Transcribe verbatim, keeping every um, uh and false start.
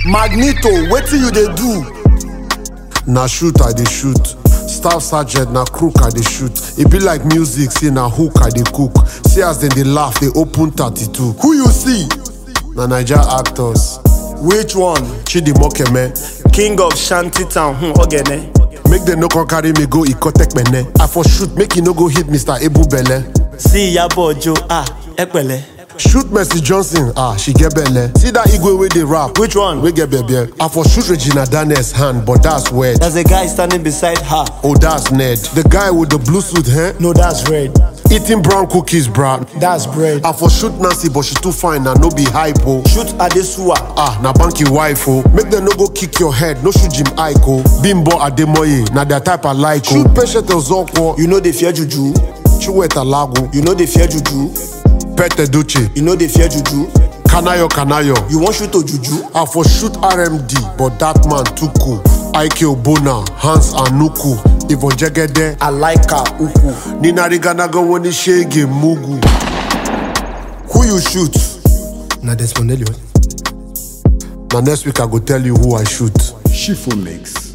Magneto, wetin you dey do? Na shoot I dey shoot. Staff sergeant na crook I dey shoot. E be like music, say na hook I dey cook. See as dem dey laugh, dey open thirty-two. Who you see? Na Naija actors. Which one? Chidi Mokeme. King of Shantytown, hmm, Ogene. Make dem no come carry me go Ikotekpene. I for shoot, make e no go hit Mister Ebubele. See Yabo Ojo, ah, Ekpele. Shoot Mercy Johnson, ah, she get belle. See that Igwe wey dey rap. Which one? We get belle. I for shoot Regina Daniels' hand, but that's weird. There's a guy standing beside her. Oh, that's Ned. The guy with the blue suit, eh? No, that's red. Eating brown cookies, bruh. That's bread. I for shoot Nancy, but she too fine, and no be hypo. Shoot Adesua. Ah, na banky wife, oh. Make them no go kick your head, no shoot Jim Aiko. Bimbo Ademoye, na their type I like, oh. Shoot Patient Ozokwo. You know they fear Juju. Chiweta Lago. You know they fear Juju. Pete Duce. You know they fear Juju. Kanayo Kanayo. You want shoot to Juju? I for shoot R M D, but that man too cool. Ike Obona, Hans Anuku, Yvonne Jegede, I like her, Uku. Nina Riganaga Woni Shege Mugu. Who you shoot? Na Desmond Elliot. Now next week I go tell you who I shoot. Shifo mix.